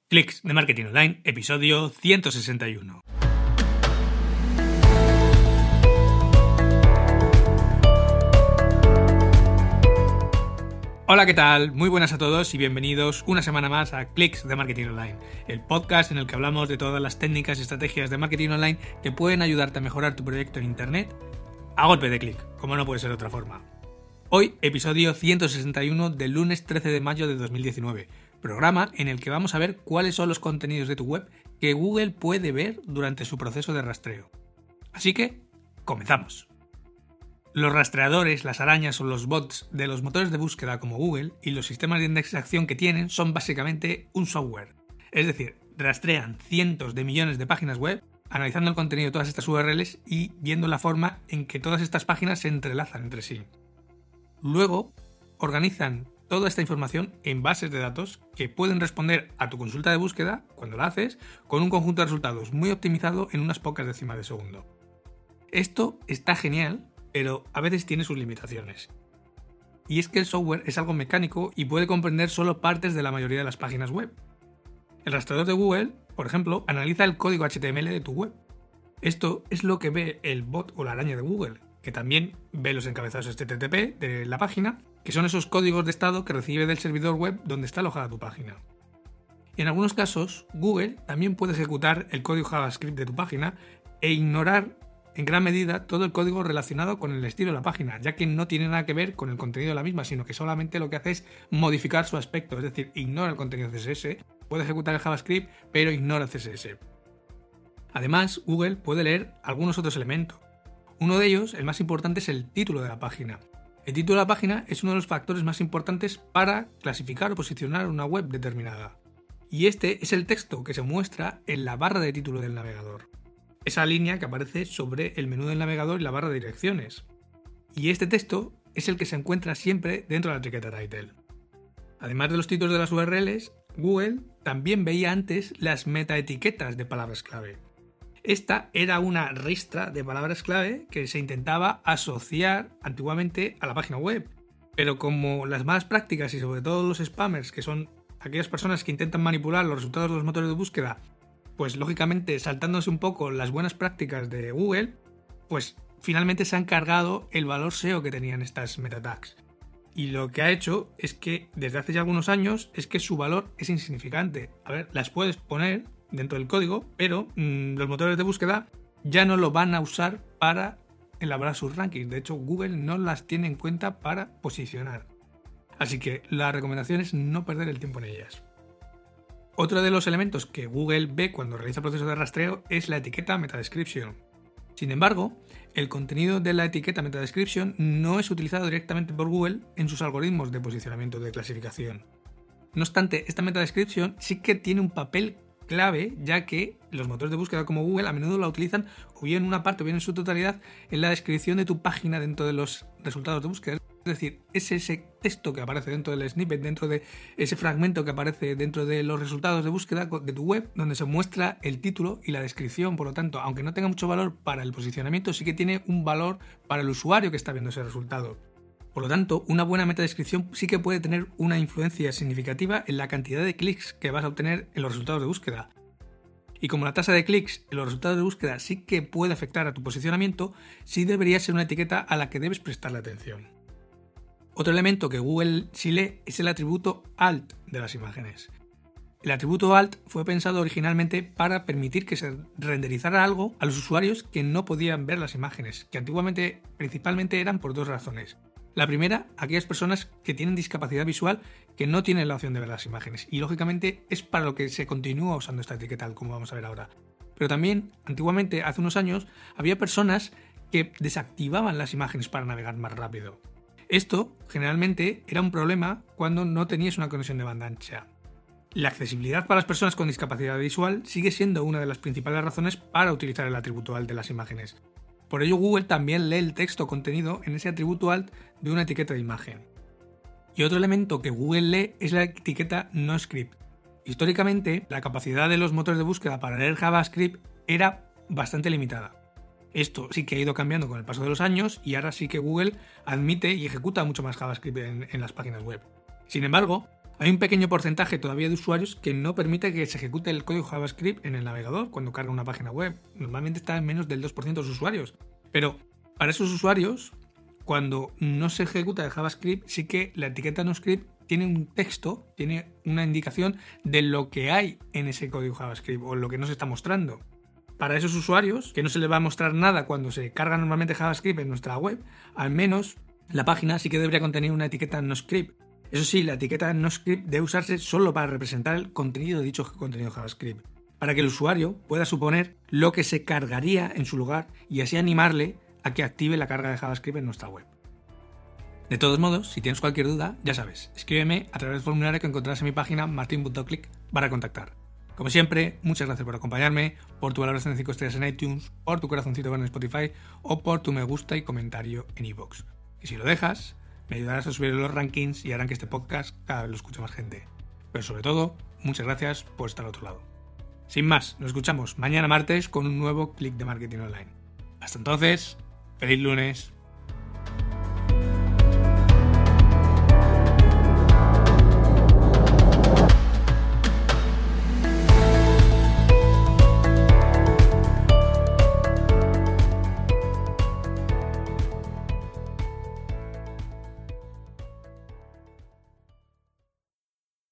Clics de Marketing Online, episodio 161. Hola, ¿qué tal? Muy buenas a todos y bienvenidos una semana más a Clics de Marketing Online, el podcast en el que hablamos de todas las técnicas y estrategias de marketing online que pueden ayudarte a mejorar tu proyecto en Internet a golpe de clic, como no puede ser de otra forma. Hoy, episodio 161 del lunes 13 de mayo de 2019, programa en el que vamos a ver cuáles son los contenidos de tu web que Google puede ver durante su proceso de rastreo. Así que, comenzamos. Los rastreadores, las arañas o los bots de los motores de búsqueda como Google y los sistemas de indexación que tienen son básicamente un software. Es decir, rastrean cientos de millones de páginas web, analizando el contenido de todas estas URLs y viendo la forma en que todas estas páginas se entrelazan entre sí. Luego, organizan toda esta información en bases de datos que pueden responder a tu consulta de búsqueda, cuando la haces, con un conjunto de resultados muy optimizado en unas pocas décimas de segundo. Esto está genial, pero a veces tiene sus limitaciones. Y es que el software es algo mecánico y puede comprender solo partes de la mayoría de las páginas web. El rastreador de Google, por ejemplo, analiza el código HTML de tu web. Esto es lo que ve el bot o la araña de Google, que también ve los encabezados HTTP de la página, que son esos códigos de estado que recibe del servidor web donde está alojada tu página. Y en algunos casos, Google también puede ejecutar el código JavaScript de tu página e ignorar en gran medida todo el código relacionado con el estilo de la página, ya que no tiene nada que ver con el contenido de la misma, sino que solamente lo que hace es modificar su aspecto, es decir, ignora el contenido CSS, puede ejecutar el JavaScript, pero ignora el CSS. Además, Google puede leer algunos otros elementos. Uno de ellos, el más importante, es el título de la página. El título de la página es uno de los factores más importantes para clasificar o posicionar una web determinada. Y este es el texto que se muestra en la barra de título del navegador. Esa línea que aparece sobre el menú del navegador y la barra de direcciones. Y este texto es el que se encuentra siempre dentro de la etiqueta title. Además de los títulos de las URLs, Google también veía antes las metaetiquetas de palabras clave. Esta era una ristra de palabras clave que se intentaba asociar antiguamente a la página web. Pero como las malas prácticas y sobre todo los spammers, que son aquellas personas que intentan manipular los resultados de los motores de búsqueda, pues lógicamente saltándose un poco las buenas prácticas de Google, pues finalmente se han cargado el valor SEO que tenían estas meta tags. Y lo que ha hecho es que desde hace ya algunos años es que su valor es insignificante. A ver, las puedes poner dentro del código, pero los motores de búsqueda ya no lo van a usar para elaborar sus rankings. De hecho, Google no las tiene en cuenta para posicionar. Así que la recomendación es no perder el tiempo en ellas. Otro de los elementos que Google ve cuando realiza el proceso de rastreo es la etiqueta MetaDescription. Sin embargo, el contenido de la etiqueta MetaDescription no es utilizado directamente por Google en sus algoritmos de posicionamiento de clasificación. No obstante, esta MetaDescription sí que tiene un papel clave, ya que los motores de búsqueda como Google a menudo la utilizan o bien en una parte o bien en su totalidad en la descripción de tu página dentro de los resultados de búsqueda. Es decir, es ese texto que aparece dentro del snippet, dentro de ese fragmento que aparece dentro de los resultados de búsqueda de tu web, donde se muestra el título y la descripción. Por lo tanto, aunque no tenga mucho valor para el posicionamiento, sí que tiene un valor para el usuario que está viendo ese resultado. Por lo tanto, una buena metadescripción sí que puede tener una influencia significativa en la cantidad de clics que vas a obtener en los resultados de búsqueda. Y como la tasa de clics en los resultados de búsqueda sí que puede afectar a tu posicionamiento, sí debería ser una etiqueta a la que debes prestarle atención. Otro elemento que Google sí lee es el atributo alt de las imágenes. El atributo alt fue pensado originalmente para permitir que se renderizara algo a los usuarios que no podían ver las imágenes, que antiguamente principalmente eran por dos razones. La primera, aquellas personas que tienen discapacidad visual que no tienen la opción de ver las imágenes. Y lógicamente es para lo que se continúa usando esta etiqueta, como vamos a ver ahora. Pero también, antiguamente, hace unos años, había personas que desactivaban las imágenes para navegar más rápido. Esto, generalmente, era un problema cuando no tenías una conexión de banda ancha. La accesibilidad para las personas con discapacidad visual sigue siendo una de las principales razones para utilizar el atributo alt de las imágenes. Por ello, Google también lee el texto contenido en ese atributo alt de una etiqueta de imagen. Y otro elemento que Google lee es la etiqueta NoScript. Históricamente, la capacidad de los motores de búsqueda para leer JavaScript era bastante limitada. Esto sí que ha ido cambiando con el paso de los años y ahora sí que Google admite y ejecuta mucho más JavaScript en las páginas web. Sin embargo, Hay un pequeño porcentaje todavía de usuarios que no permite que se ejecute el código JavaScript en el navegador cuando carga una página web. Normalmente está en menos del 2% de los usuarios. Pero para esos usuarios, cuando no se ejecuta el JavaScript, sí que la etiqueta NoScript tiene un texto, tiene una indicación de lo que hay en ese código JavaScript o lo que nos está mostrando. Para esos usuarios, que no se les va a mostrar nada cuando se carga normalmente JavaScript en nuestra web, al menos la página sí que debería contener una etiqueta NoScript. Eso sí, la etiqueta NoScript debe usarse solo para representar el contenido de dicho contenido JavaScript, para que el usuario pueda suponer lo que se cargaría en su lugar y así animarle a que active la carga de JavaScript en nuestra web. De todos modos, si tienes cualquier duda, ya sabes, escríbeme a través del formulario que encontrarás en mi página martin.click para contactar. Como siempre, muchas gracias por acompañarme, por tu valoración de 5 estrellas en iTunes, por tu corazoncito en Spotify o por tu me gusta y comentario en iVoox. Y si lo dejas, me ayudarás a subir los rankings y harán que este podcast cada vez lo escuche más gente. Pero sobre todo, muchas gracias por estar al otro lado. Sin más, nos escuchamos mañana martes con un nuevo Click de Marketing Online. Hasta entonces, ¡feliz lunes!